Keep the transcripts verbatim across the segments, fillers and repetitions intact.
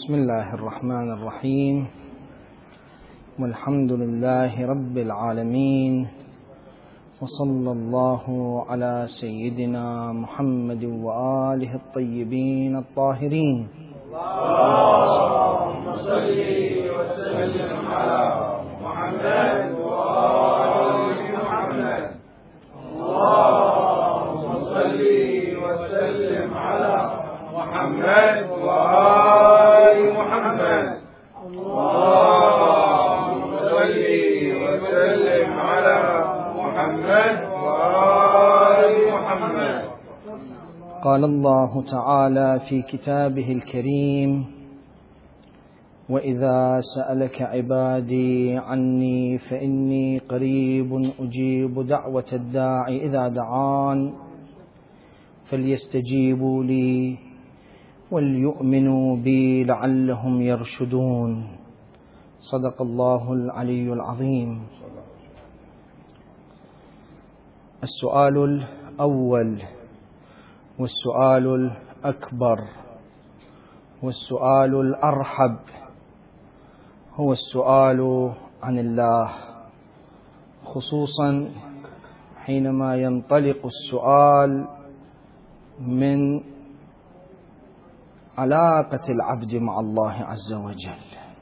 بسم الله الرحمن الرحيم، والحمد لله رب العالمين، وصلى الله على سيدنا محمد وآله الطيبين الطاهرين. اللهم صل وسلم على محمد وآل محمد. اللهم صل وسلم على محمد وآل محمد. اللهم صل وسلم على محمد وآل محمد. قال الله تعالى في كتابه الكريم: وإذا سألك عبادي عني فإني قريب أجيب دعوة الداع إذا دعان فليستجيبوا لي وليؤمنوا بي لعلهم يرشدون. صدق الله العلي العظيم. السؤال الأول والسؤال الأكبر والسؤال الأرحب هو السؤال عن الله، خصوصا حينما ينطلق السؤال من علاقة العبد مع الله عز وجل.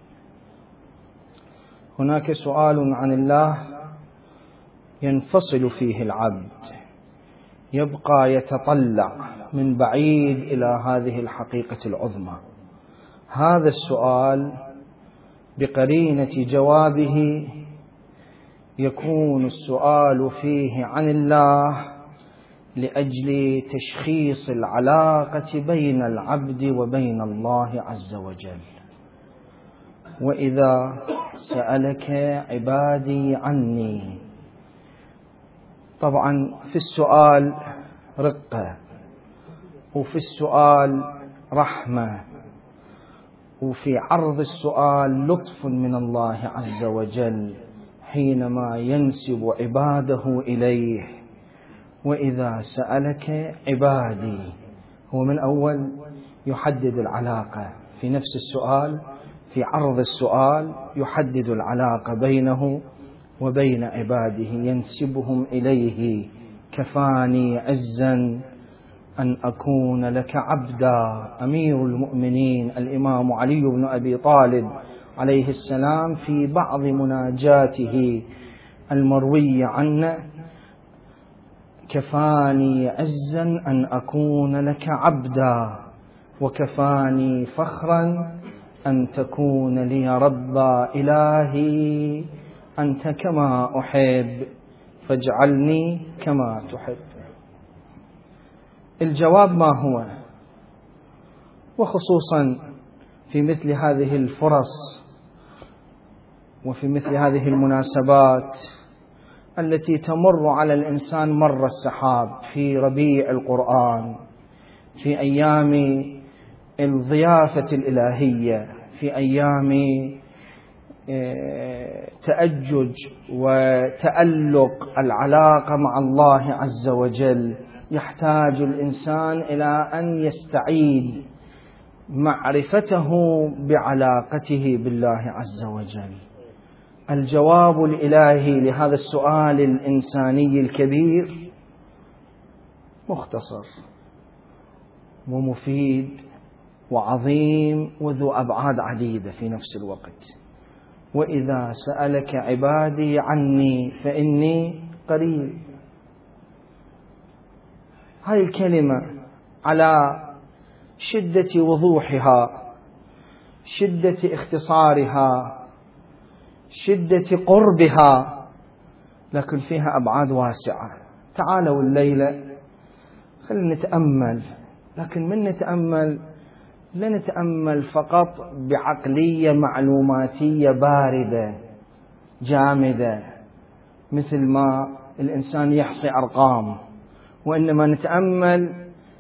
هناك سؤال عن الله ينفصل فيه العبد، يبقى يتطلع من بعيد إلى هذه الحقيقة العظمى. هذا السؤال بقرينة جوابه يكون السؤال فيه عن الله لأجل تشخيص العلاقة بين العبد وبين الله عز وجل. وإذا سألك عبادي عني، طبعا في السؤال رقة، وفي السؤال رحمة، وفي عرض السؤال لطف من الله عز وجل حينما ينسب عباده إليه. وإذا سألك عبادي، هو من أول يحدد العلاقة في نفس السؤال، في عرض السؤال يحدد العلاقة بينه وبين عباده، ينسبهم إليه. كفاني عزا أن أكون لك عبدا. أمير المؤمنين الإمام علي بن أبي طالب عليه السلام في بعض مناجاته المروية عنه: كفاني عزا أن أكون لك عبدا، وكفاني فخرا أن تكون لي ربا. إلهي أنت كما أحب فاجعلني كما تحب. الجواب ما هو؟ وخصوصا في مثل هذه الفرص وفي مثل هذه المناسبات التي تمر على الإنسان مر السحاب، في ربيع القرآن، في أيام الضيافة الإلهية، في أيام تأجج وتألق العلاقة مع الله عز وجل، يحتاج الإنسان إلى أن يستعيد معرفته بعلاقته بالله عز وجل. الجواب الإلهي لهذا السؤال الإنساني الكبير مختصر ومفيد وعظيم وذو أبعاد عديدة في نفس الوقت: وإذا سألك عبادي عني فإني قريب. هذه الكلمة على شدة وضوحها، شدة اختصارها، شدة قربها، لكن فيها أبعاد واسعة. تعالوا الليلة خلينا نتأمل، لكن من نتأمل لا نتأمل فقط بعقلية معلوماتية باردة جامدة مثل ما الإنسان يحصي أرقام، وإنما نتأمل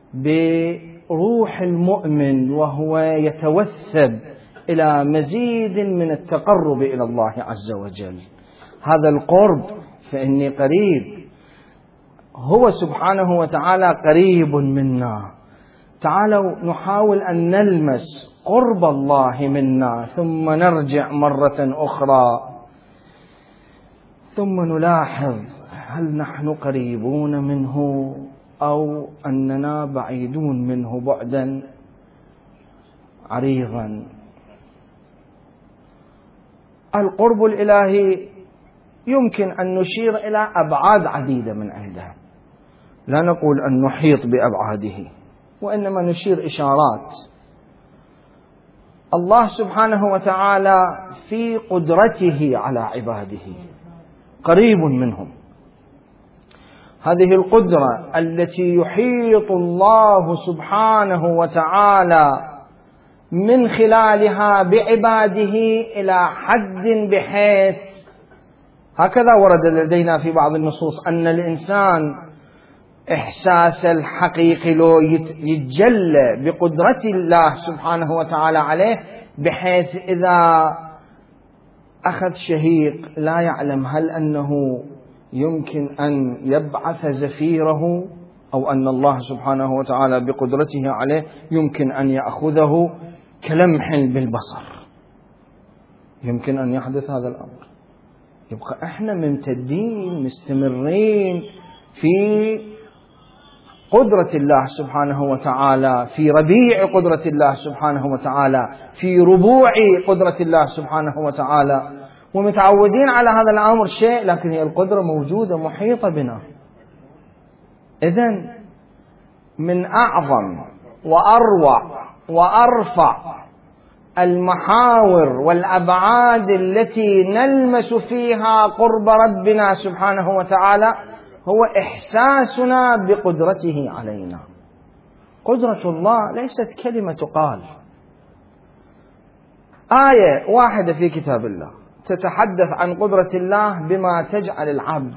بروح المؤمن وهو يتوثب إلى مزيد من التقرب إلى الله عز وجل. هذا القرب فإني قريب، هو سبحانه وتعالى قريب منا. تعالوا نحاول أن نلمس قرب الله منا ثم نرجع مرة أخرى ثم نلاحظ هل نحن قريبون منه أو أننا بعيدون منه بعدا عريضا. القرب الإلهي يمكن أن نشير إلى أبعاد عديدة من عنده، لا نقول أن نحيط بأبعاده وإنما نشير إشارات. الله سبحانه وتعالى في قدرته على عباده قريب منهم. هذه القدرة التي يحيط الله سبحانه وتعالى من خلالها بعباده إلى حد بحيث هكذا ورد لدينا في بعض النصوص أن الإنسان إحساس الحقيقي له يتجلى بقدرة الله سبحانه وتعالى عليه، بحيث إذا أخذ شهيق لا يعلم هل أنه يمكن أن يبعث زفيره أو أن الله سبحانه وتعالى بقدرته عليه يمكن أن يأخذه كلمح بالبصر. يمكن أن يحدث هذا الأمر. يبقى إحنا ممتدين مستمرين في قدرة الله سبحانه وتعالى، في ربيع قدرة الله سبحانه وتعالى، في ربوع قدرة الله سبحانه وتعالى، ومتعودين على هذا الأمر شيء، لكن هي القدرة موجودة محيطة بنا. إذن من أعظم وأروع وأرفع المحاور والأبعاد التي نلمس فيها قرب ربنا سبحانه وتعالى هو إحساسنا بقدرته علينا. قدرة الله ليست كلمة تقال. آية واحدة في كتاب الله تتحدث عن قدرة الله بما تجعل العبد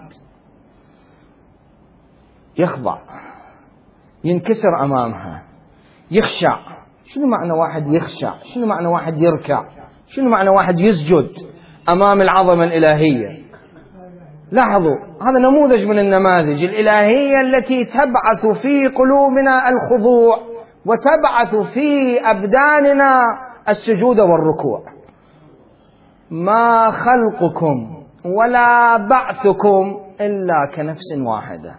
يخضع، ينكسر أمامها، يخشع. شنو معنى واحد يخشع؟ شنو معنى واحد يركع؟ شنو معنى واحد يسجد أمام العظمة الإلهية؟ لاحظوا، هذا نموذج من النماذج الإلهية التي تبعث في قلوبنا الخضوع وتبعث في أبداننا السجود والركوع. ما خلقكم ولا بعثكم إلا كنفس واحدة.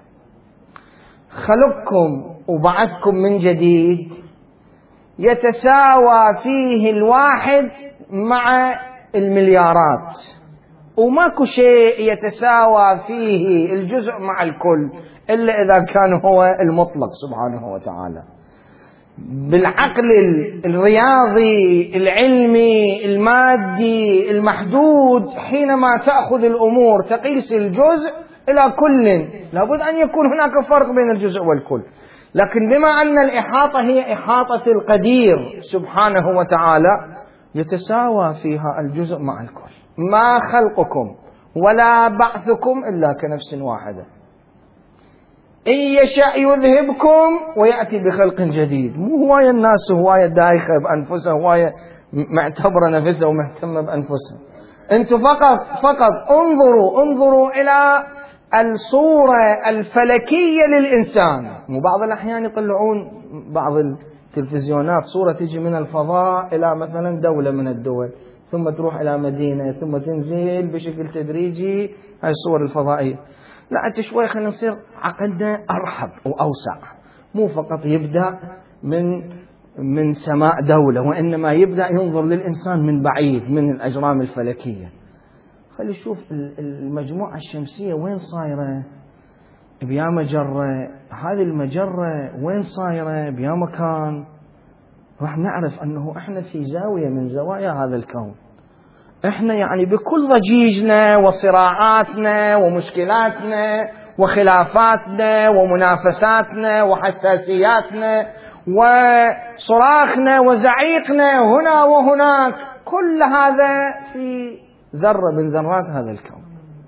خلقكم وبعثكم من جديد يتساوى فيه الواحد مع المليارات، وماكو شيء يتساوى فيه الجزء مع الكل إلا إذا كان هو المطلق سبحانه وتعالى. بالعقل الرياضي العلمي المادي المحدود، حينما تأخذ الأمور تقيس الجزء إلى كل، لابد أن يكون هناك فرق بين الجزء والكل. لكن بما أن الإحاطة هي إحاطة القدير سبحانه وتعالى يتساوى فيها الجزء مع الكل. ما خلقكم ولا بعثكم إلا كنفس واحدة. إن يشاء يذهبكم ويأتي بخلق جديد. مو هواية الناس هواية دايخة بأنفسها، هواية معتبرة نفسها ومهتمة بأنفسها. أنتم فقط فقط انظروا انظروا إلى الصورة الفلكية للإنسان. مو بعض الأحيان يطلعون بعض التلفزيونات صورة تجي من الفضاء إلى مثلا دولة من الدول، ثم تروح إلى مدينة، ثم تنزل بشكل تدريجي. هاي الصور الفضائية. لا أنت شوي خلينا نصير عقدنا أرحب وأوسع، مو فقط يبدأ من من سماء دولة، وإنما يبدأ ينظر للإنسان من بعيد من الأجرام الفلكية. خلي نشوف المجموعة الشمسية وين صايرة بيا مجرة، هذه المجرة وين صايرة بيا مكان. راح نعرف أنه إحنا في زاوية من زوايا هذا الكون. إحنا يعني بكل ضجيجنا وصراعاتنا ومشكلاتنا وخلافاتنا ومنافساتنا وحساسياتنا وصراخنا وزعيقنا هنا وهناك، كل هذا في ذرة من ذرات هذا الكون.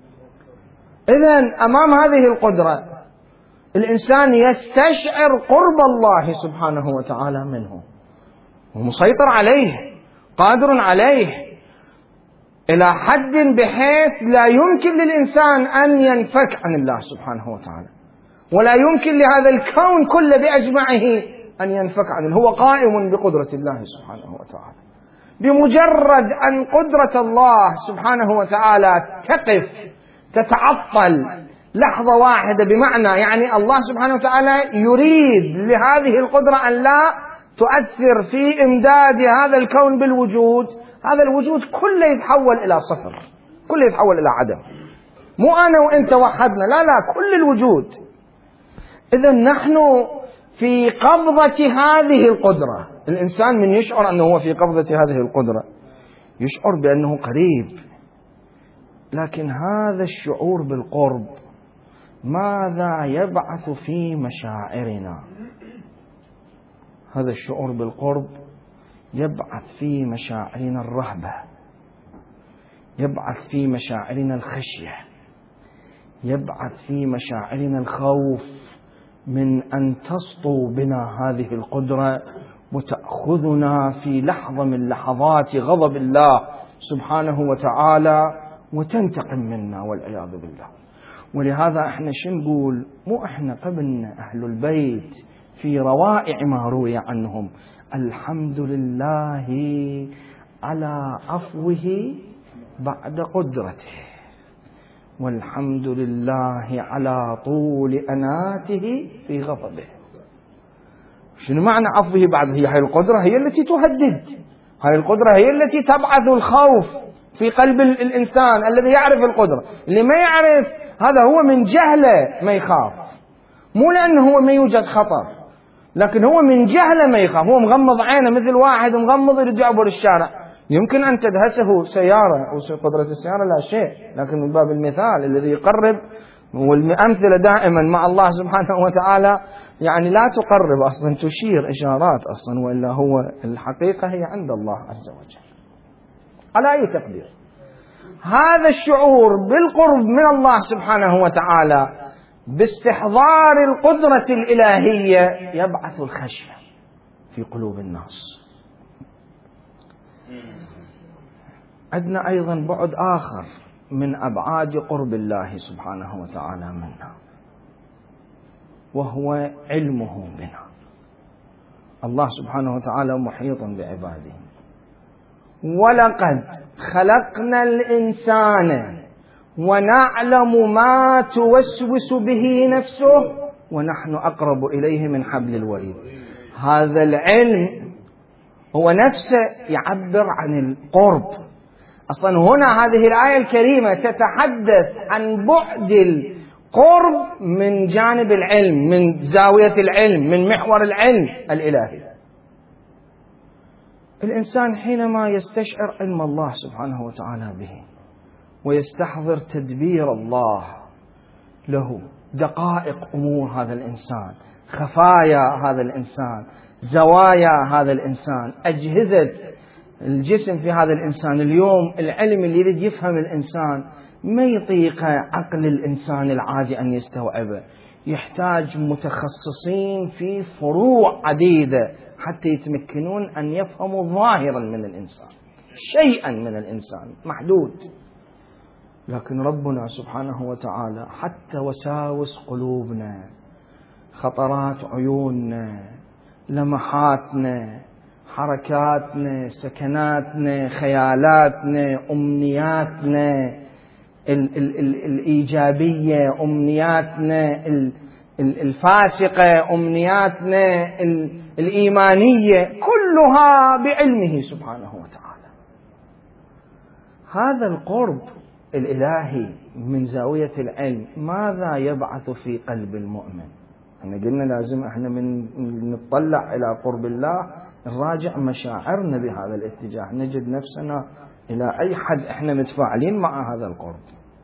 إذن أمام هذه القدرة الإنسان يستشعر قرب الله سبحانه وتعالى منه، ومسيطر عليه، قادر عليه إلى حد بحيث لا يمكن للإنسان أن ينفك عن الله سبحانه وتعالى، ولا يمكن لهذا الكون كله بأجمعه أن ينفك عنه، هو قائم بقدرة الله سبحانه وتعالى. بمجرد أن قدرة الله سبحانه وتعالى تقف تتعطل لحظة واحدة، بمعنى يعني الله سبحانه وتعالى يريد لهذه القدرة أن لا تؤثر في إمداد هذا الكون بالوجود، هذا الوجود كله يتحول إلى صفر، كله يتحول إلى عدم. مو أنا وإنت وحدنا، لا لا، كل الوجود. إذن نحن في قبضة هذه القدرة. الإنسان من يشعر أنه هو في قبضة هذه القدرة يشعر بأنه قريب، لكن هذا الشعور بالقرب ماذا يبعث في مشاعرنا؟ هذا الشعور بالقرب يبعث في مشاعرنا الرهبة، يبعث في مشاعرنا الخشية، يبعث في مشاعرنا الخوف من أن تسطو بنا هذه القدرة وتأخذنا في لحظة من لحظات غضب الله سبحانه وتعالى وتنتقم منا والعياذ بالله. ولهذا احنا شو نقول؟ مو احنا قبلنا أهل البيت في روائع ما روي عنهم: الحمد لله على عفوه بعد قدرته، والحمد لله على طول أناته في غضبه. شنو معنى عفوه بعد؟ هي هاي القدرة هي التي تهدد، هاي القدرة هي التي تبعث الخوف في قلب الإنسان الذي يعرف القدرة. اللي ما يعرف هذا هو من جهله ما يخاف، مو لأنه هو ما يوجد خطر، لكن هو من جهله ما يخاف. هو مغمض عينه مثل واحد مغمض يريد يعبر الشارع، يمكن أن تدهسه سيارة، وقدرة السيارة لا شيء، لكن من باب المثال الذي يقرب، والأمثلة دائما مع الله سبحانه وتعالى يعني لا تقرب أصلا، تشير إشارات أصلا، وإلا هو الحقيقة هي عند الله عز وجل. على أي تقدير هذا الشعور بالقرب من الله سبحانه وتعالى باستحضار القدرة الإلهية يبعث الخشية في قلوب الناس. عندنا أيضا بعد آخر من أبعاد قرب الله سبحانه وتعالى منا، وهو علمه بنا. الله سبحانه وتعالى محيط بعباده. ولقد خلقنا الإنسان ونعلم ما توسوس به نفسه ونحن أقرب إليه من حبل الوريد. هذا العلم هو نفسه يعبر عن القرب. أصلا هنا هذه الآية الكريمة تتحدث عن بعد القرب من جانب العلم، من زاوية العلم، من محور العلم الإلهي. الإنسان حينما يستشعر علم الله سبحانه وتعالى به ويستحضر تدبير الله له، دقائق أمور هذا الإنسان، خفايا هذا الإنسان، زوايا هذا الإنسان، أجهزة الجسم في هذا الإنسان. اليوم العلم اللي يريد يفهم الإنسان ما يطيق عقل الإنسان العادي أن يستوعبه، يحتاج متخصصين في فروع عديدة حتى يتمكنون أن يفهموا ظاهرا من الإنسان، شيئا من الإنسان محدود. لكن ربنا سبحانه وتعالى حتى وساوس قلوبنا، خطرات عيوننا، لمحاتنا، حركاتنا، سكناتنا، خيالاتنا، أمنياتنا ال ال ال الإيجابية، أمنياتنا الفاسقة، أمنياتنا الإيمانية، كلها بعلمه سبحانه وتعالى. هذا القرب الإلهي من زاوية العلم ماذا يبعث في قلب المؤمن؟ احنا قلنا لازم احنا من نطلع إلى قرب الله نراجع مشاعرنا بهذا الاتجاه، نجد نفسنا إلى أي حد احنا متفاعلين مع هذا القرب.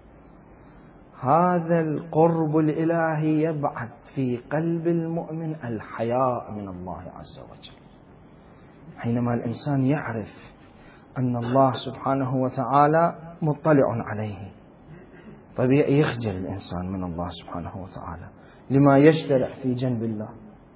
هذا القرب الإلهي يبعث في قلب المؤمن الحياء من الله عز وجل. حينما الإنسان يعرف أن الله سبحانه وتعالى مطلع عليه، طبيعي يخجل الإنسان من الله سبحانه وتعالى لما يجترح في جنب الله.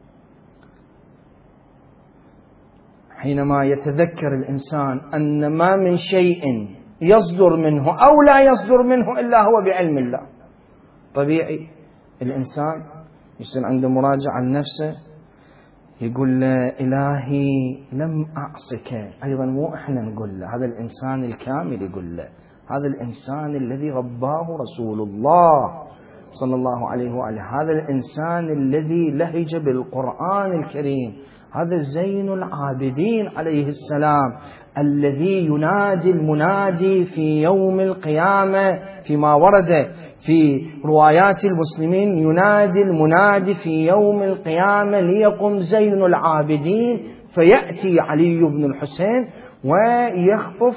حينما يتذكر الإنسان أن ما من شيء يصدر منه أو لا يصدر منه إلا هو بعلم الله، طبيعي الإنسان يصير عنده مراجعة لنفسه، يقول له إلهي لم أعصك. أيضا مو إحنا نقول له، هذا الإنسان الكامل يقول له، هذا الإنسان الذي رباه رسول الله صلى الله عليه وآله، هذا الإنسان الذي لهج بالقرآن الكريم، هذا زين العابدين عليه السلام الذي ينادي المنادي في يوم القيامة، فيما ورد في روايات المسلمين، ينادي المنادي في يوم القيامة ليقم زين العابدين فيأتي علي بن الحسين ويخطف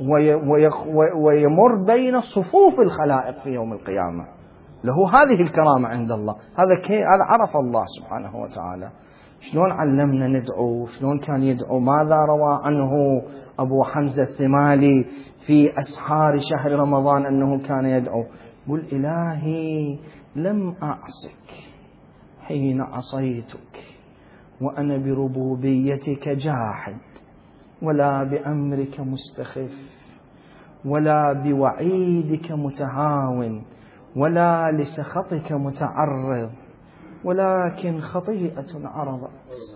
ويمر بين صفوف الخلائق في يوم القيامة، له هذه الكرامة عند الله. هذا هذا عرف الله سبحانه وتعالى. شلون علمنا ندعو، شلون كان يدعو، ماذا روى عنه أبو حمزة الثمالي في أسحار شهر رمضان أنه كان يدعو، قل إلهي لم أعصك حين عصيتك وأنا بربوبيتك جاحد، ولا بأمرك مستخف، ولا بوعيدك متهاون، ولا لسخطك متعرض، ولكن خطيئة عرضت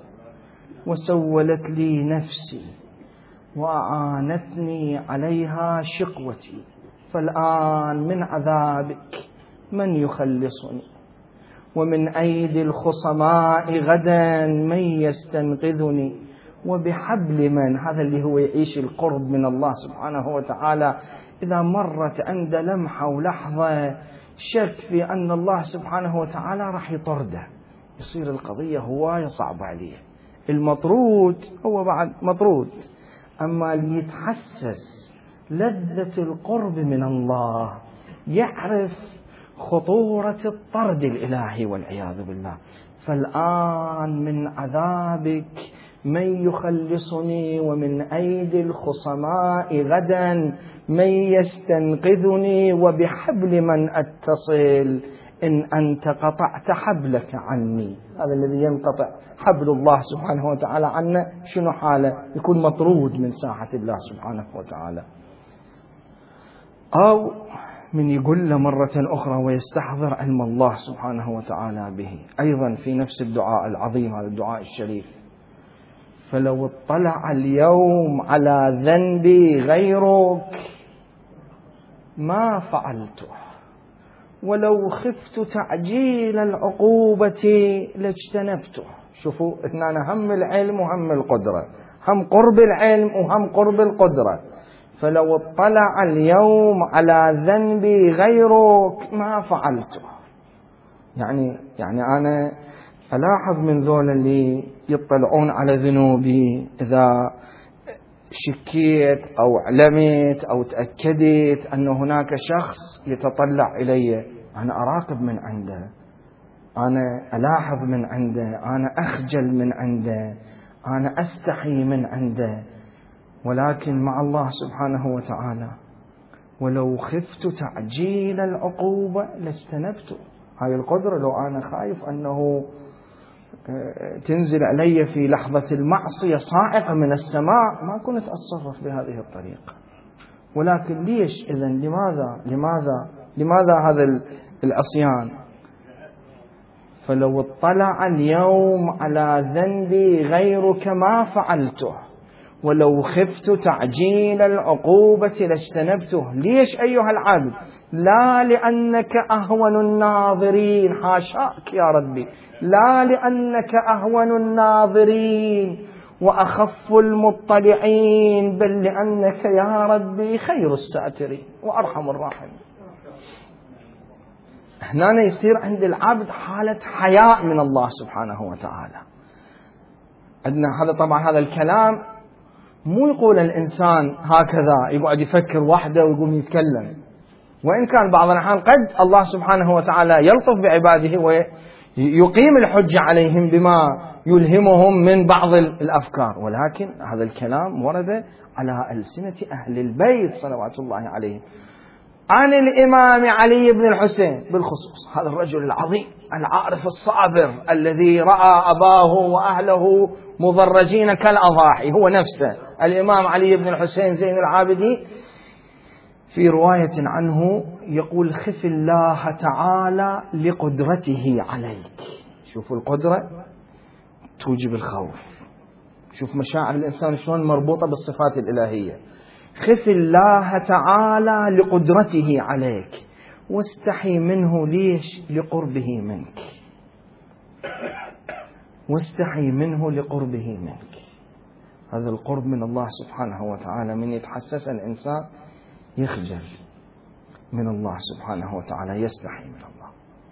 وسولت لي نفسي وأعانتني عليها شقوتي، فالآن من عذابك من يخلصني، ومن أيدي الخصماء غدا من يستنقذني، وبحبل من، هذا اللي هو يعيش القرب من الله سبحانه وتعالى، إذا مرت عند لمحة ولحظة شك في أن الله سبحانه وتعالى راح يطرده، يصير القضية هواية صعبة عليه. المطرود هو بعد مطرود، أما اللي يتحسس لذة القرب من الله يعرف خطورة الطرد الإلهي والعياذ بالله. فالآن من عذابك من يخلصني، ومن أيدي الخصماء غدا من يستنقذني، وبحبل من أتصل إن أنت قطعت حبلك عني. هذا الذي ينقطع حبل الله سبحانه وتعالى عنا شنو حاله؟ يكون مطرود من ساحة الله سبحانه وتعالى. أو من يقول له مرة أخرى ويستحضر علم الله سبحانه وتعالى به، أيضا في نفس الدعاء العظيم، هذا الدعاء الشريف، فلو اطلع اليوم على ذنبي غيرك ما فعلته، ولو خفت تعجيل العقوبة لاجتنبته. شوفوا اثنان، هم العلم وهم القدرة، هم قرب العلم وهم قرب القدرة. فلو اطلع اليوم على ذنبي غيرك ما فعلته. يعني يعني أنا ألاحظ من ذول اللي يطلعون على ذنوبي، إذا شكيت أو علمت أو تأكدت أن هناك شخص يتطلع إلي، أنا أراقب من عنده، أنا ألاحظ من عنده، أنا أخجل من عنده، أنا أستحي من عنده. ولكن مع الله سبحانه وتعالى ولو خفت تعجيل العقوبة لاجتنبته. هاي القدرة، لو أنا خايف أنه تنزل علي في لحظة المعصية صاعقة من السماء ما كنت أتصرف بهذه الطريقة. ولكن ليش إذن؟ لماذا لماذا لماذا هذا العصيان؟ فلو اطلع اليوم على ذنبي غيرك ما فعلته، ولو خفت تعجيل العقوبة لاجتنبته. ليش أيها العبد؟ لا لأنك أهون الناظرين، حاشاك يا ربي، لا لأنك أهون الناظرين وأخف المطلعين، بل لأنك يا ربي خير الساترين وأرحم الراحمين. هنا يصير عند العبد حالة حياء من الله سبحانه وتعالى. عندنا هذا طبعا هذا الكلام مو يقول الإنسان هكذا يقعد يفكر وحده ويقوم يتكلم، وإن كان بعض الأحيان قد الله سبحانه وتعالى يلطف بعباده ويقيم الحجة عليهم بما يلهمهم من بعض الأفكار، ولكن هذا الكلام ورد على ألسنة أهل البيت صلوات الله عليهم. عن الإمام علي بن الحسين بالخصوص، هذا الرجل العظيم العارف الصابر الذي رأى أباه وأهله مضرجين كالأضاحي، هو نفسه الإمام علي بن الحسين زين العابدين. في رواية عنه يقول: خف الله تعالى لقدرته عليك. شوفوا القدرة توجب الخوف. شوف مشاعر الإنسان شلون مربوطة بالصفات الإلهية. خف الله تعالى لقدرته عليك، واستحي منه ليش؟ لقربه منك. واستحي منه لقربه منك. هذا القرب من الله سبحانه وتعالى من يتحسس الإنسان يخجل من الله سبحانه وتعالى، يستحي من الله.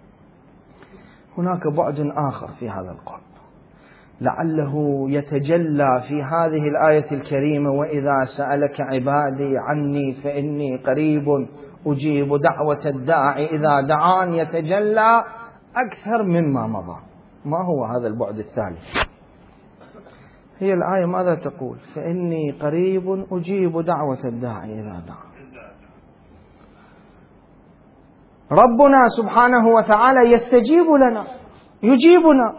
هناك بعد آخر في هذا القرب لعله يتجلى في هذه الآية الكريمة: وإذا سألك عبادي عني فإني قريب أجيب دعوة الداعي إذا دعان، يتجلى أكثر مما مضى. ما هو هذا البعد الثالث؟ هي الآية ماذا تقول؟ فإني قريب أجيب دعوة الداعي إذا دعان. ربنا سبحانه وتعالى يستجيب لنا، يجيبنا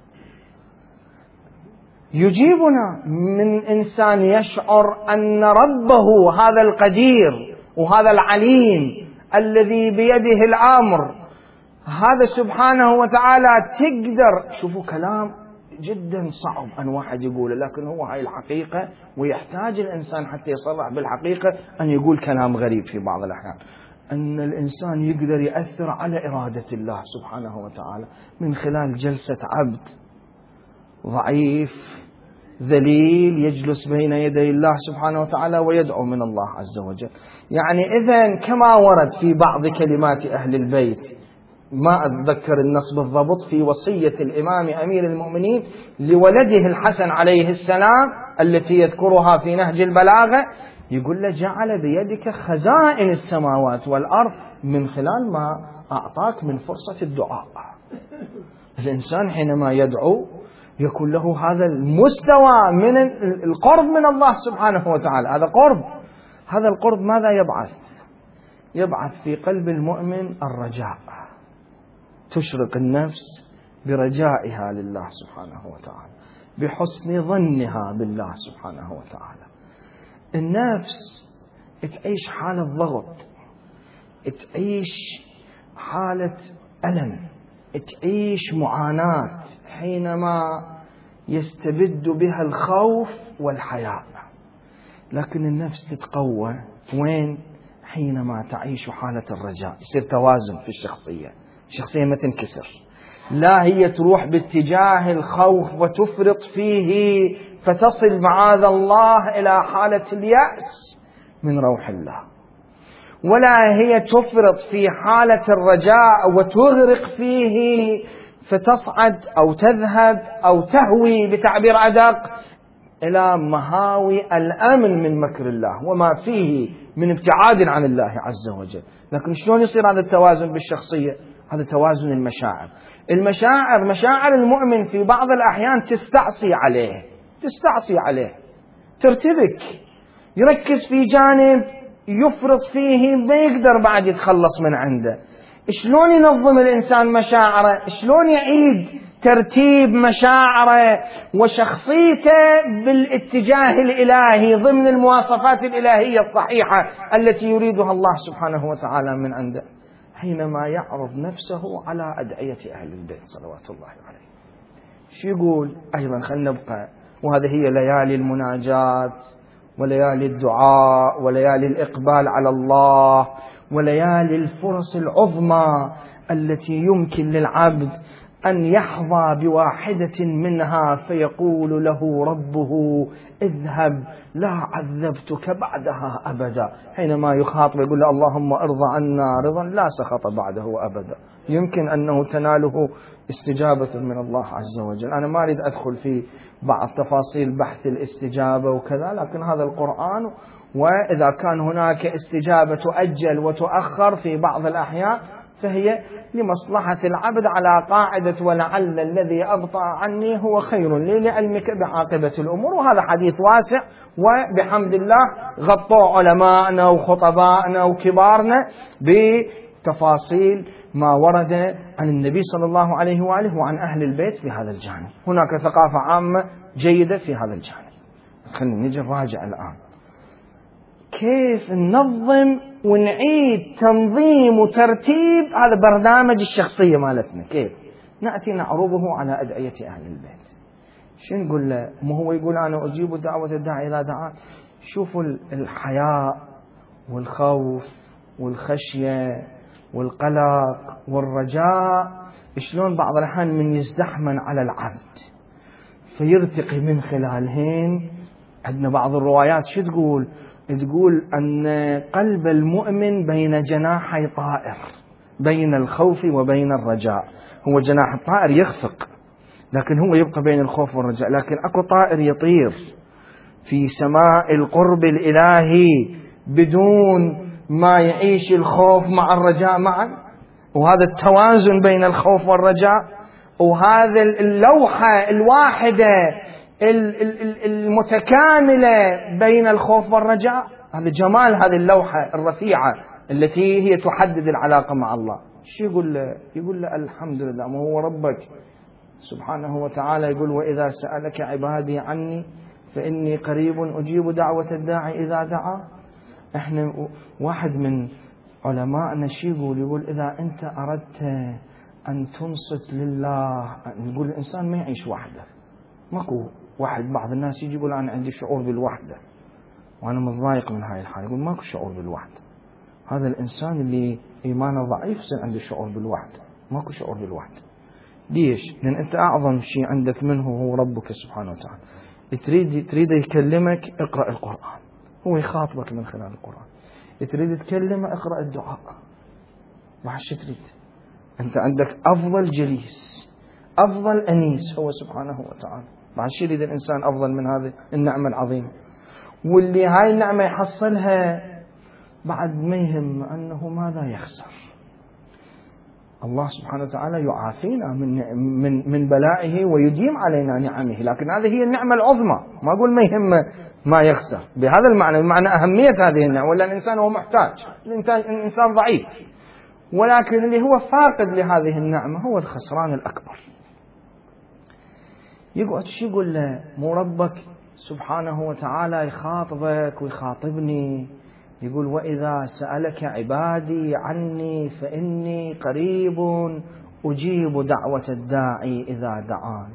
يجيبنا من إنسان يشعر أن ربه هذا القدير وهذا العليم الذي بيده الأمر، هذا سبحانه وتعالى تقدر. شوفوا كلام جدا صعب أن واحد يقوله، لكن هو هاي الحقيقة، ويحتاج الإنسان حتى يصرح بالحقيقة أن يقول كلام غريب في بعض الأحيان، أن الإنسان يقدر يأثر على إرادة الله سبحانه وتعالى من خلال جلسة عبد ضعيف ذليل يجلس بين يدي الله سبحانه وتعالى ويدعو من الله عز وجل. يعني إذن كما ورد في بعض كلمات أهل البيت، ما أتذكر النص بالضبط، في وصية الإمام أمير المؤمنين لولده الحسن عليه السلام التي يذكرها في نهج البلاغة، يقول له: جعل بيدك خزائن السماوات والأرض من خلال ما أعطاك من فرصة الدعاء. الإنسان حينما يدعو يكون له هذا المستوى من القرب من الله سبحانه وتعالى. هذا قرب. هذا القرب ماذا يبعث؟ يبعث في قلب المؤمن الرجاء، تشرق النفس برجائها لله سبحانه وتعالى، بحسن ظنها بالله سبحانه وتعالى. النفس تعيش حالة ضغط، تعيش حالة ألم، تعيش معاناة حينما يستبد بها الخوف والحياء، لكن النفس تتقوى وين؟ حينما تعيش حالة الرجاء. يصير توازن في الشخصية، الشخصية ما تنكسر، لا هي تروح باتجاه الخوف وتفرط فيه فتصل معاذ الله إلى حالة اليأس من روح الله، ولا هي تفرط في حالة الرجاء وتغرق فيه فتصعد أو تذهب أو تهوي بتعبير أدق إلى مهاوي الأمن من مكر الله وما فيه من ابتعاد عن الله عز وجل. لكن شلون يصير هذا التوازن بالشخصية؟ هذا توازن المشاعر. المشاعر مشاعر المؤمن في بعض الأحيان تستعصي عليه تستعصي عليه ترتبك، يركز في جانب يفرط فيه ما يقدر بعد يتخلص من عنده. شلون ينظم الإنسان مشاعره؟ شلون يعيد ترتيب مشاعره وشخصيته بالاتجاه الإلهي ضمن المواصفات الإلهية الصحيحة التي يريدها الله سبحانه وتعالى من عنده؟ حينما يعرض نفسه على أدعية أهل البيت صلوات الله عليه. شو يقول أيضا؟ خلنا نبقى، وهذه هي ليالي المناجات وليالي الدعاء وليالي الإقبال على الله وليالي الفرص العظمى التي يمكن للعبد أن يحظى بواحدة منها فيقول له ربه: اذهب لا عذبتك بعدها أبدا. حينما يخاطب يقول له: اللهم ارضى عنا رضا لا سخط بعده أبدا. يمكن أنه تناله استجابة من الله عز وجل. أنا ما أريد أدخل في بعض تفاصيل بحث الاستجابة وكذا، لكن هذا القرآن، وإذا كان هناك استجابة تؤجل وتؤخر في بعض الأحيان فهي لمصلحة العبد على قاعدة ولعل الذي أبطأ عني هو خير لي لعلمك بعاقبة الأمور. وهذا حديث واسع، وبحمد الله غطوا علماءنا وخطبائنا وكبارنا بتفاصيل ما ورد عن النبي صلى الله عليه وآله وعن أهل البيت في هذا الجانب. هناك ثقافة عامة جيدة في هذا الجانب. خلينا نجي نراجع الآن كيف ننظم ونعيد تنظيم وترتيب هذا برنامج الشخصية مالتنا. كيف نأتي نعرضه على أدعية أهل البيت؟ شو نقول له؟ ما هو يقول أنا أجيب دعوة الداعي إذا دعان. شوفوا الحياء والخوف والخشية والقلق والرجاء شلون بعض الأحيان من يزدحمن على العبد فيرتقي من خلالهن. عندنا بعض الروايات شو تقول؟ تقول أن قلب المؤمن بين جناحي طائر، بين الخوف وبين الرجاء. هو جناح الطائر يخفق لكن هو يبقى بين الخوف والرجاء، لكن أكو طائر يطير في سماء القرب الإلهي بدون ما يعيش الخوف مع الرجاء معا، وهذا التوازن بين الخوف والرجاء، وهذا اللوحة الواحدة المتكاملة بين الخوف والرجاء. هذا جمال هذه اللوحة الرفيعة التي هي تحدد العلاقة مع الله. شو يقول له؟ يقول له الحمد لله، ما هو ربك سبحانه وتعالى يقول وإذا سألك عبادي عني فإني قريب أجيب دعوة الداعي إذا دعا. احنا واحد من علماءنا شو يقول؟ يقول إذا أنت أردت أن تنصت لله، يقول الإنسان ما يعيش وحده. ماكو واحد، بعض الناس يجي يقول أنا عندي شعور بالوحدة وأنا متضايق من هاي الحالة. يقول ماكو شعور بالوحدة. هذا الإنسان اللي إيمانه ضعيف يصير عنده شعور بالوحدة. ماكو شعور بالوحدة. ليش؟ لأن أنت أعظم شيء عندك منه هو ربك سبحانه وتعالى. تريد تريد يكلمك اقرأ القرآن، هو يخاطبك من خلال القرآن. تريد تكلمه اقرأ الدعاء. ما شو تريد؟ أنت عندك أفضل جليس، أفضل أنيس هو سبحانه وتعالى. بعد شو يريد الإنسان أفضل من هذه النعمة العظيمة؟ واللي هاي النعمة يحصلها بعد ما يهم أنه ماذا يخسر. الله سبحانه وتعالى يعافينا من من من بلائه ويديم علينا نعمه، لكن هذه هي النعمة العظمى. ما أقول ما يهم ما يخسر بهذا المعنى، بمعنى أهمية هذه النعمة. ولا الإنسان هو محتاج، الإنسان ضعيف، ولكن اللي هو فاقد لهذه النعمة هو الخسران الأكبر. يقعد شو يقول له؟ مو ربك سبحانه وتعالى يخاطبك ويخاطبني، يقول وإذا سألك عبادي عني فإني قريب أجيب دعوة الداعي إذا دعان.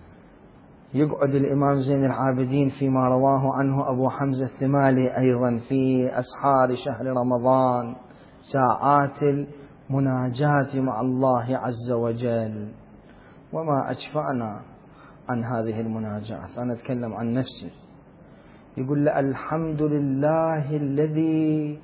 يقعد الإمام زين العابدين فيما رواه عنه أبو حمزة الثمالي أيضا في أسحار شهر رمضان ساعات المناجاة مع الله عز وجل. وما أشفعنا عن هذه المناجاة، أنا أتكلم عن نفسي. يقول له الحمد لله الذي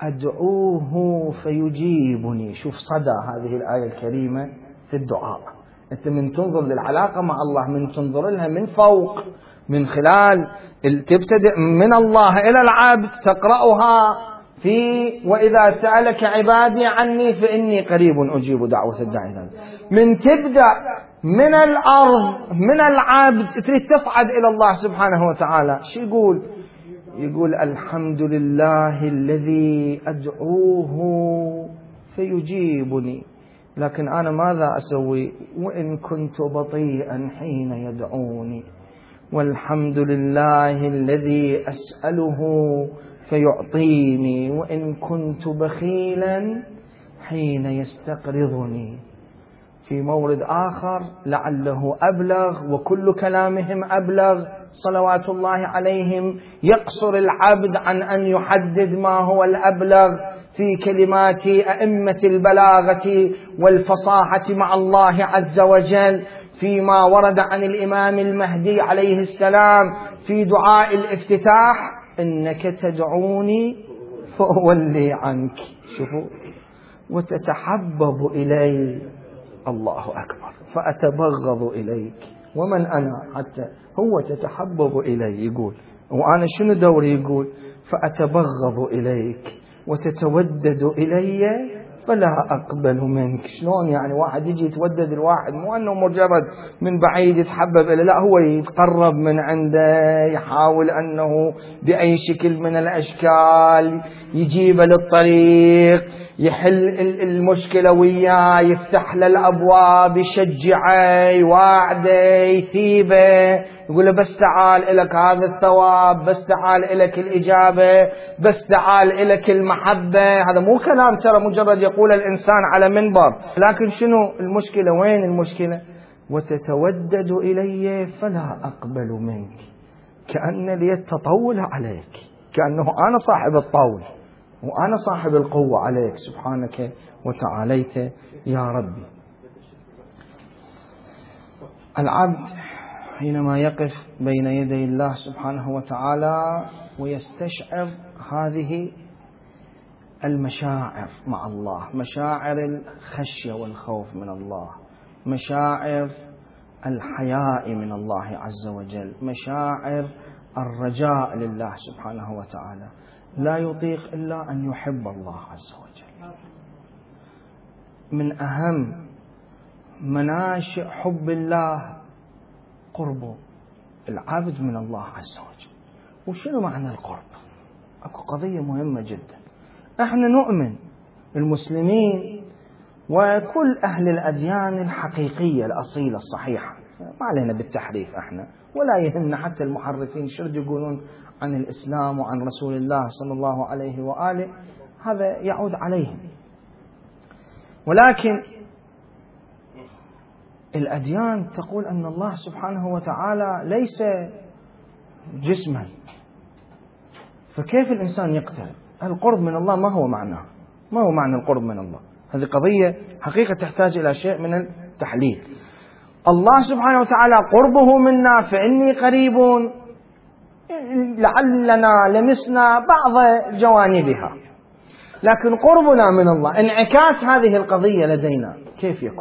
أدعوه فيجيبني. شوف صدى هذه الآية الكريمة في الدعاء. أنت من تنظر للعلاقة مع الله، من تنظر لها من فوق، من خلال تبتدئ من الله إلى العبد، تقرأها في وإذا سألك عبادي عني فإني قريب أجيب دعوة الداعي. من تبدأ من الأرض من العبد تريد تصعد إلى الله سبحانه وتعالى. شو يقول؟ يقول الحمد لله الذي أدعوه فيجيبني، لكن أنا ماذا أسوي وإن كنت بطيئا حين يدعوني. والحمد لله الذي أسأله فيعطيني وإن كنت بخيلا حين يستقرضني. في مورد آخر لعله أبلغ وكل كلامهم أبلغ صلوات الله عليهم، يقصر العبد عن أن يحدد ما هو الأبلغ في كلمات أئمة البلاغة والفصاحة مع الله عز وجل فيما ورد عن الإمام المهدي عليه السلام في دعاء الافتتاح: إنك تدعوني فأولي عنك. شوفوا، وتتحبب إلي، الله أكبر، فأتبغض إليك. ومن أنا حتى هو تتحبب إلي؟ يقول وأنا شنو دوري؟ يقول فأتبغض إليك وتتودد إلي فلا أقبل منك. شلون يعني واحد يجي يتودد الواحد؟ مو أنه مجرد من بعيد يتحبب إليه، لا، هو يتقرب من عنده، يحاول أنه بأي شكل من الأشكال يجيبه للطريق، يحل المشكلة وياه، يفتح له الأبواب، يشجعه، يواعده، يثيبه، يقول له بس تعال إلك هذا الثواب، بس تعال إلك الإجابة، بس تعال إلك المحبة. هذا مو كلام ترى مجرد يقول الإنسان على منبر، لكن شنو المشكلة؟ وين المشكلة؟ وتتودد إلي فلا أقبل منك، كأن اليد تطول عليك، كأنه أنا صاحب الطول وأنا صاحب القوة عليك سبحانك وتعاليت يا ربي. العبد حينما يقف بين يدي الله سبحانه وتعالى ويستشعر هذه المشاعر مع الله، مشاعر الخشية والخوف من الله، مشاعر الحياء من الله عز وجل، مشاعر الرجاء لله سبحانه وتعالى، لا يطيق إلا أن يحب الله عز وجل. من أهم مناشئ حب الله قرب العبد من الله عز وجل. وشنو معنى القرب؟ أكو قضية مهمة جدا. احنا نؤمن المسلمين وكل أهل الأديان الحقيقية الأصيلة الصحيحة، ما علينا بالتحريف احنا، ولا يهمنا حتى المحرفين شرد يقولون عن الإسلام وعن رسول الله صلى الله عليه وآله، هذا يعود عليهم. ولكن الأديان تقول أن الله سبحانه وتعالى ليس جسما، فكيف الإنسان يقترب؟ القرب من الله ما هو معناه؟ ما هو معنى القرب من الله؟ هذه قضية حقيقة تحتاج إلى شيء من التحليل. الله سبحانه وتعالى قربه منا فإني قريب، لعلنا لمسنا بعض جوانبها، لكن قربنا من الله انعكاس هذه القضية لدينا كيف يكون؟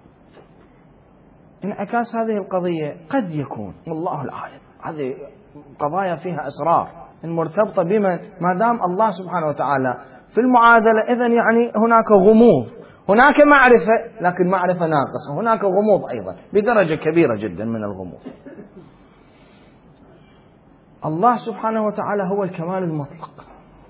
انعكاس هذه القضية قد يكون والله العالم، هذه قضايا فيها أسرار المرتبطة بما ما دام الله سبحانه وتعالى في المعادلة، إذن يعني هناك غموض، هناك معرفة لكن معرفة ناقصة، هناك غموض أيضا بدرجة كبيرة جدا من الغموض. الله سبحانه وتعالى هو الكمال المطلق.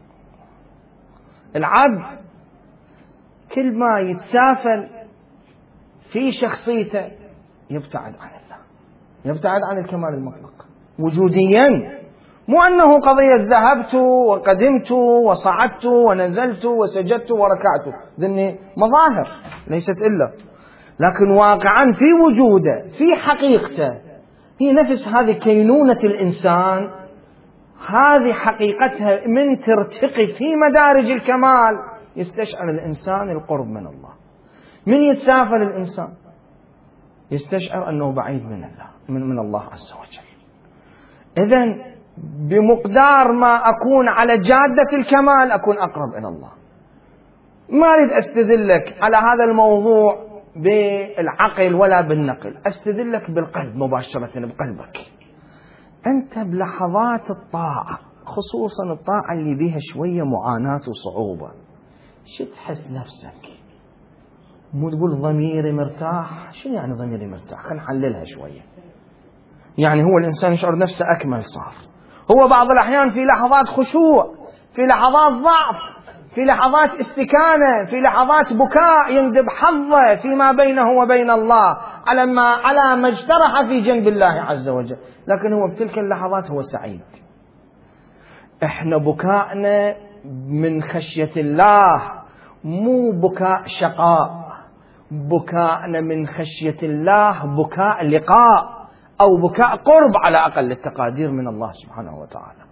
العبد كل ما يتسافل في شخصيته يبتعد عن الله، يبتعد عن الكمال المطلق وجوديا، مو أنه قضية ذهبت وقدمت وصعدت ونزلت وسجدت وركعت، ذني مظاهر ليست إلا، لكن واقعا في وجوده في حقيقته هي نفس هذه كينونة الإنسان، هذه حقيقتها من ترتقي في مدارج الكمال يستشعر الإنسان القرب من الله. من يتسافر الإنسان يستشعر أنه بعيد من الله من, من الله عز وجل. إذن بمقدار ما أكون على جادة الكمال أكون أقرب إلى الله. ما أريد أستدلك على هذا الموضوع بالعقل ولا بالنقل، أستدلك بالقلب مباشرة، بقلبك. أنت بلحظات الطاعة، خصوصا الطاعة اللي بيها شوية معاناة وصعوبة، شو تحس نفسك؟ مو تقول ضميري مرتاح؟ شو يعني ضميري مرتاح؟ خلينا نحللها شوية. يعني هو الإنسان يشعر نفسه أكمل صار، هو بعض الأحيان في لحظات خشوع، في لحظات ضعف، في لحظات استكانة، في لحظات بكاء يندب حظه فيما بينه وبين الله على ما على ما اجترح في جنب الله عز وجل، لكن هو بتلك اللحظات هو سعيد. احنا بكاءنا من خشية الله، مو بكاء شقاء، بكاءنا من خشية الله بكاء لقاء أو بكاء قرب على أقل التقادير من الله سبحانه وتعالى.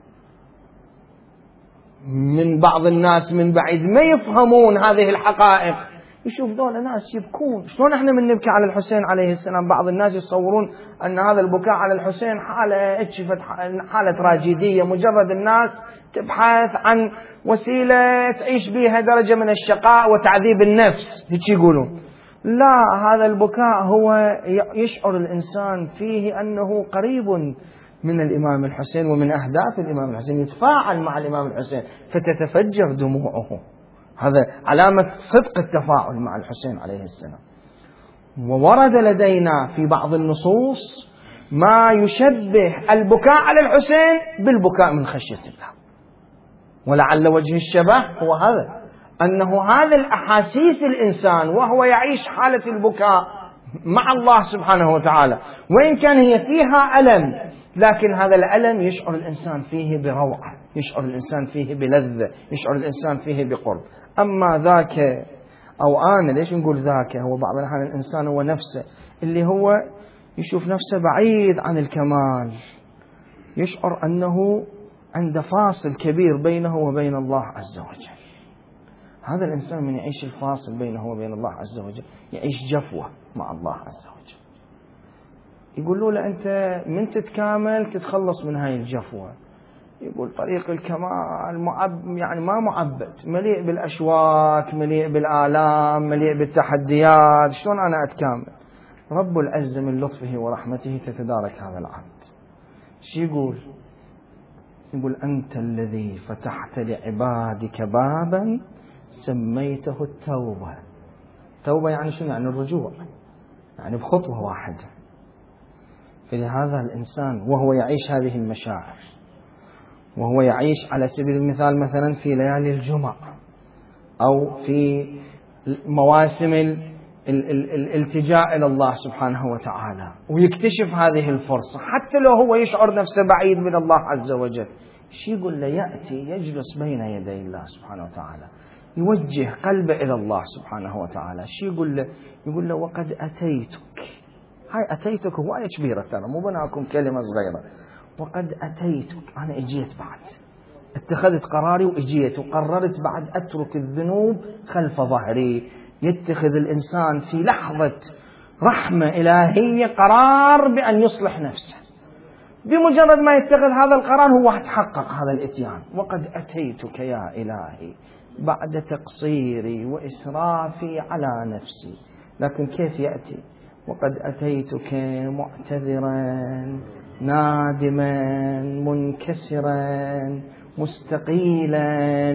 من بعض الناس من بعيد ما يفهمون هذه الحقائق، يشوف دول ناس يبكون، شلون احنا من نبكي على الحسين عليه السلام؟ بعض الناس يتصورون أن هذا البكاء على الحسين حالة اتشفت، حالة تراجيدية، مجرد الناس تبحث عن وسيلة تعيش بها درجة من الشقاء وتعذيب النفس، هيك يقولون. لا، هذا البكاء هو يشعر الإنسان فيه أنه قريب من الإمام الحسين ومن أهداف الإمام الحسين، يتفاعل مع الإمام الحسين فتتفجر دموعه، هذا علامة صدق التفاعل مع الحسين عليه السلام. وورد لدينا في بعض النصوص ما يشبه البكاء على الحسين بالبكاء من خشية الله، ولعل وجه الشبه هو هذا، أنه هذا الأحاسيس الإنسان وهو يعيش حالة البكاء مع الله سبحانه وتعالى، وإن كان هي فيها ألم، لكن هذا الألم يشعر الإنسان فيه بروعة، يشعر الإنسان فيه بلذة، يشعر الإنسان فيه بقرب. أما ذاك أو أنا، ليش نقول ذاك؟ هو بعض الأحيان الإنسان هو نفسه اللي هو يشوف نفسه بعيد عن الكمال، يشعر أنه عند فاصل كبير بينه وبين الله عز وجل. هذا الإنسان من يعيش الفاصل بينه وبين الله عز وجل يعيش جفوة مع الله عز وجل. يقولوا له أنت من تتكامل تتخلص من هاي الجفوة. يقول طريق الكمال معب يعني ما معبد، مليء بالأشواك، مليء بالآلام، مليء بالتحديات، شلون أنا أتكامل؟ رب العزة من لطفه ورحمته تتدارك هذا العبد. شو يقول؟ يقول أنت الذي فتحت لعبادك بابا سميته التوبة. توبة يعني شنو؟ يعني الرجوع، يعني بخطوة واحدة. فلهذا الإنسان وهو يعيش هذه المشاعر، وهو يعيش على سبيل المثال مثلا في ليالي الجمعة أو في مواسم الالتجاء إلى الله سبحانه وتعالى، ويكتشف هذه الفرصة حتى لو هو يشعر نفسه بعيد من الله عز وجل، شي يقول له؟ يأتي يجلس بين يدي الله سبحانه وتعالى، يوجه قلبه إلى الله سبحانه وتعالى. شي يقول له؟ يقول له وقد أتيتك. هاي أتيتك هواية كبيرة ترى، مو بناكم كلمة صغيرة. وقد أتيتك، أنا إجيت بعد، اتخذت قراري وإجيت وقررت بعد أترك الذنوب خلف ظهري. يتخذ الإنسان في لحظة رحمة إلهية قرار بأن يصلح نفسه، بمجرد ما يتخذ هذا القرار هو تحقق هذا الإتيان. وقد أتيتك يا إلهي بعد تقصيري وإسرافي على نفسي. لكن كيف يأتي؟ وقد أتيتك معتذرا نادما منكسرا مستقيلا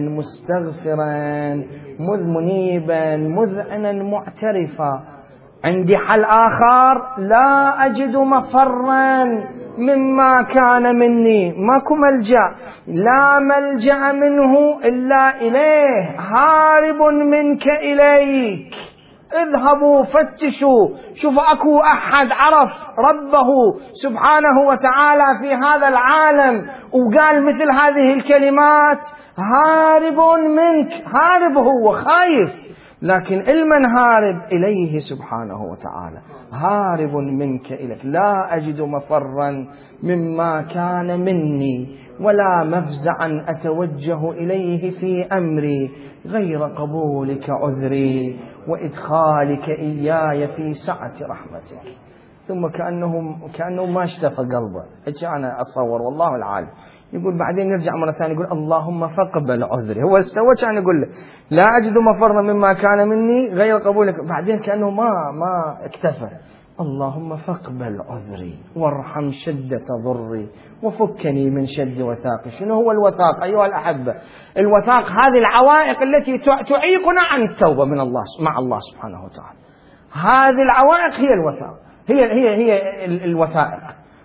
مستغفرا مذ منيبا مذعنا معترفا. عندي حل آخر، لا أجد مفرا مما كان مني، ماكو ملجأ، لا ملجأ منه إلا إليه، هارب منك إليك. اذهبوا فتشوا، شوفوا أكو أحد عرف ربه سبحانه وتعالى في هذا العالم وقال مثل هذه الكلمات؟ هارب منك، هارب هو خايف، لكن المن هارب إليه سبحانه وتعالى، هارب منك إليك. لا أجد مفرا مما كان مني ولا مفزعا أتوجه إليه في أمري غير قبولك عذري وإدخالك إياي في سعة رحمتك. ثم كأنه, كأنه ما اشتفى قلبه، هيك أنا أتصور والله العالم. يقول بعدين يرجع مرة ثانية يقول اللهم فاقبل عذري. هو استوى كان يقول له لا أجد مفرا مما كان مني غير قبولك، بعدين كأنه ما ما اكتفى، اللهم فاقبل عذري وارحم شدة ضري وفكني من شد وثاقي. شنو هو الوثاق أيها الأحبة؟ الوثاق هذه العوائق التي تعيقنا عن التوبة من الله مع الله سبحانه وتعالى. هذه العوائق هي الوثاق، هي هي هي الوثائق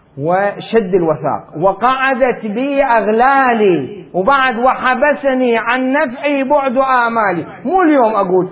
وشد الوثاق. وقعدت بي أغلالي وبعد وحبسني عن نفعي بعد آمالي. مو اليوم أقول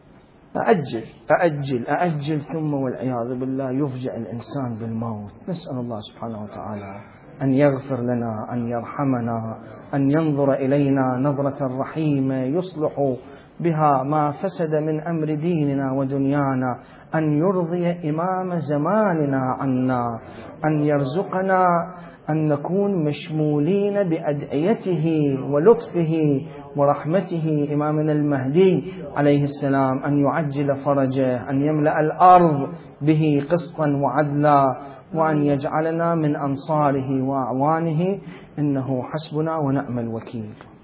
أأجل أأجل أأجل ثم والعياذ بالله يفجع الإنسان بالموت. نسأل الله سبحانه وتعالى أن يغفر لنا، أن يرحمنا، أن ينظر إلينا نظرة رحيمة يصلح بها ما فسد من أمر ديننا ودنيانا، أن يرضي إمام زماننا عنا، أن يرزقنا أن نكون مشمولين بأدعيته ولطفه ورحمته. إمامنا المهدي عليه السلام أن يعجل فرجه، أن يملأ الأرض به قسطا وعدلا، وأن يجعلنا من أنصاره وأعوانه، إنه حسبنا ونعم الوكيل.